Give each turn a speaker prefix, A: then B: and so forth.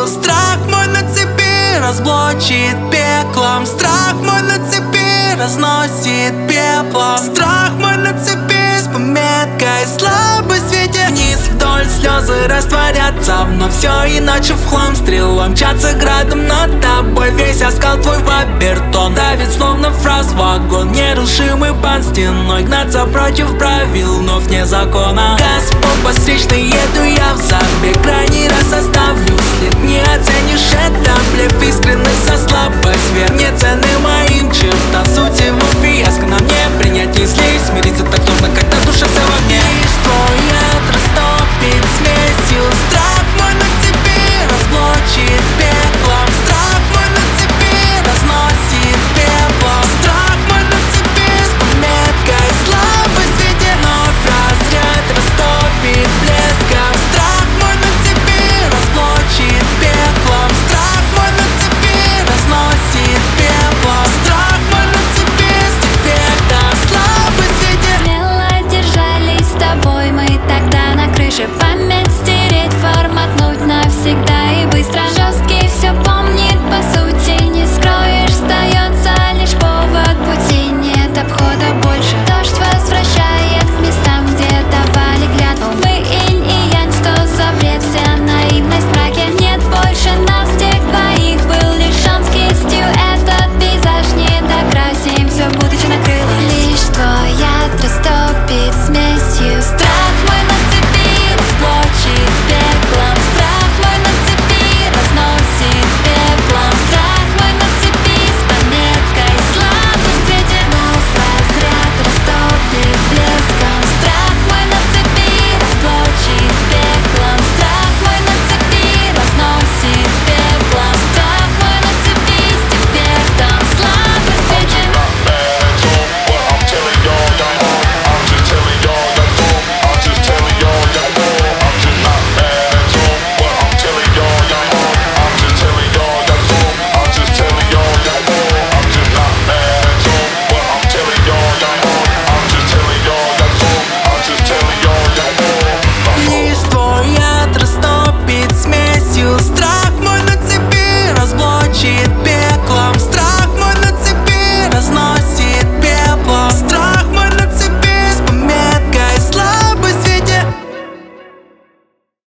A: сил. Страх мой на цепи разблочит пеклом. Страх мой на цепи разносит пеплом. Страх мой на цепи с пометкой слабый светит вниз вдоль, слезы растворятся, но все иначе в хлам. Стрелой мчатся градом над тобой, весь оскал твой в обертон давит словно фраз вагон. Нерушимый под стеной, гнаться против правил, но вне закона. Газ по постричной еду